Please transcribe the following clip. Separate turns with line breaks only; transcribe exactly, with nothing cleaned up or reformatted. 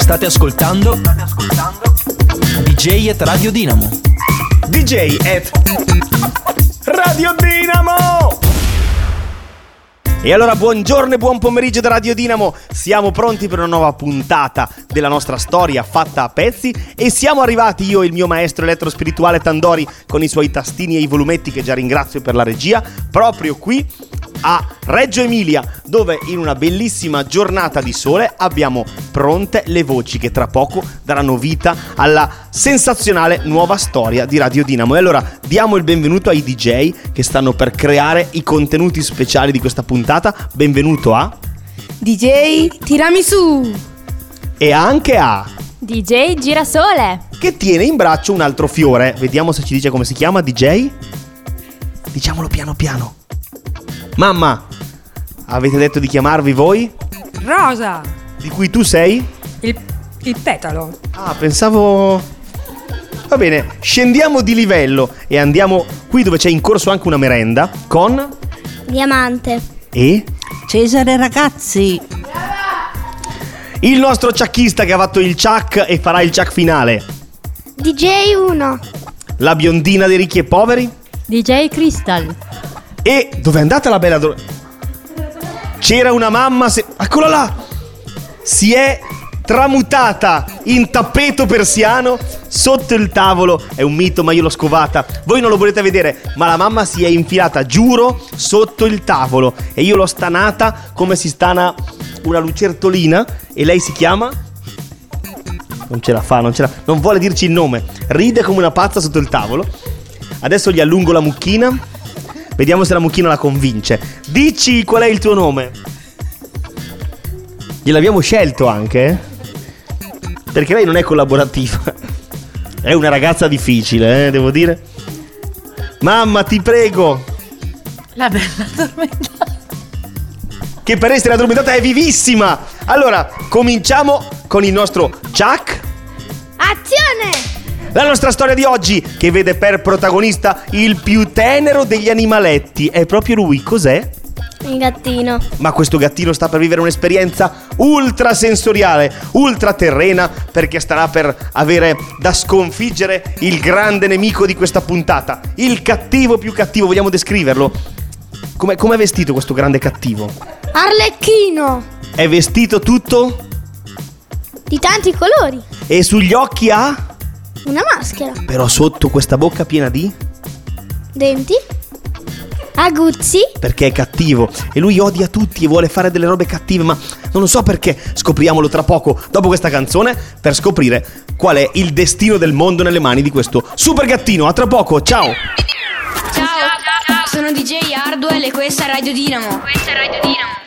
State ascoltando? State ascoltando? D J at Radio Dinamo.
D J at Radio Dinamo. E allora buongiorno e buon pomeriggio da Radio Dinamo. Siamo pronti per una nuova puntata della nostra storia fatta a pezzi. E siamo arrivati io e il mio maestro elettrospirituale Tandori, con i suoi tastini e i volumetti, che già ringrazio per la regia, proprio qui a Reggio Emilia, dove in una bellissima giornata di sole abbiamo pronte le voci che tra poco daranno vita alla sensazionale nuova storia di Radio Dinamo. E allora diamo il benvenuto ai D J che stanno per creare i contenuti speciali di questa puntata. Benvenuto a
D J Tiramisù
e anche a
D J Girasole,
che tiene in braccio un altro fiore. Vediamo se ci dice come si chiama. D J? Diciamolo piano piano. Mamma, avete detto di chiamarvi voi?
Rosa,
di cui tu sei?
Il, il petalo.
Ah, pensavo... Va bene, scendiamo di livello e andiamo qui dove c'è in corso anche una merenda con...
Diamante
E?
Cesare Ragazzi.
Il nostro ciacchista che ha fatto il ciac e farà il ciac finale.
D J uno.
La biondina dei ricchi e poveri.
D J Crystal.
E dove è andata la bella... Do- C'era una mamma se... Eccola là! Si è tramutata in tappeto persiano sotto il tavolo. È un mito, ma io l'ho scovata. Voi non lo volete vedere, ma la mamma si è infilata, giuro, sotto il tavolo. E io l'ho stanata come si stana una lucertolina. E lei si chiama... Non ce la fa, non ce la... Non vuole dirci il nome. Ride come una pazza sotto il tavolo. Adesso gli allungo la mucchina. Vediamo se la mucchina la convince. Dici qual è il tuo nome? Gliel'abbiamo scelto anche, eh? Perché lei non è collaborativa. È una ragazza difficile, eh, devo dire. Mamma, ti prego.
La bella addormentata.
Che per essere addormentata è vivissima. Allora, cominciamo con il nostro ciac.
Azione!
La nostra storia di oggi, che vede per protagonista il più tenero degli animaletti. È proprio lui, cos'è?
Il gattino.
Ma questo gattino sta per vivere un'esperienza ultra sensoriale, ultra terrena, perché starà per avere da sconfiggere il grande nemico di questa puntata, il cattivo più cattivo. Vogliamo descriverlo? Come è vestito questo grande cattivo?
Arlecchino.
È vestito tutto?
Di tanti colori.
E sugli occhi ha?
Una maschera.
Però sotto questa bocca piena di?
Denti. Aguzzi.
Perché è cattivo e lui odia tutti e vuole fare delle robe cattive, ma non lo so perché. Scopriamolo tra poco, dopo questa canzone, per scoprire qual è il destino del mondo nelle mani di questo super gattino. A tra poco, ciao.
Ciao, sono D J Hardwell e questa è Radio Dinamo. Questa è Radio Dinamo.